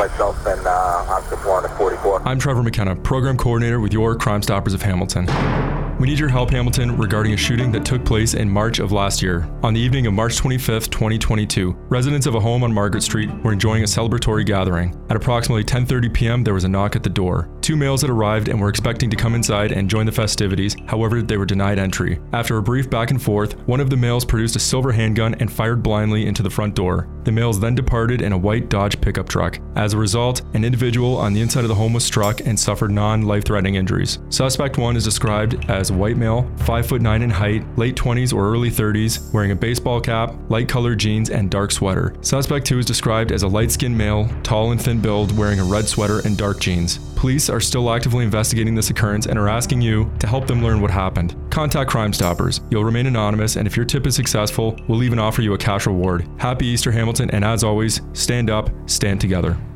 myself and Officer 444. I'm Trevor McKenna, Program Coordinator with your Crime Stoppers of Hamilton. We need your help, Hamilton, regarding a shooting that took place in March of last year. On the evening of March 25th, 2022, residents of a home on Margaret Street were enjoying a celebratory gathering. At approximately 10:30 p.m., there was a knock at the door. Two males had arrived and were expecting to come inside and join the festivities, however, they were denied entry. After a brief back and forth, one of the males produced a silver handgun and fired blindly into the front door. The males then departed in a white Dodge pickup truck. As a result, an individual on the inside of the home was struck and suffered non-life-threatening injuries. Suspect 1 is described as a white male, 5'9" in height, late 20s or early 30s, wearing a baseball cap, light-colored jeans, and dark sweater. Suspect 2 is described as a light-skinned male, tall and thin build, wearing a red sweater and dark jeans. Police are still actively investigating this occurrence and are asking you to help them learn what happened. Contact Crime Stoppers. You'll remain anonymous, and if your tip is successful, we'll even offer you a cash reward. Happy Easter, Hamilton, and as always, stand up, stand together.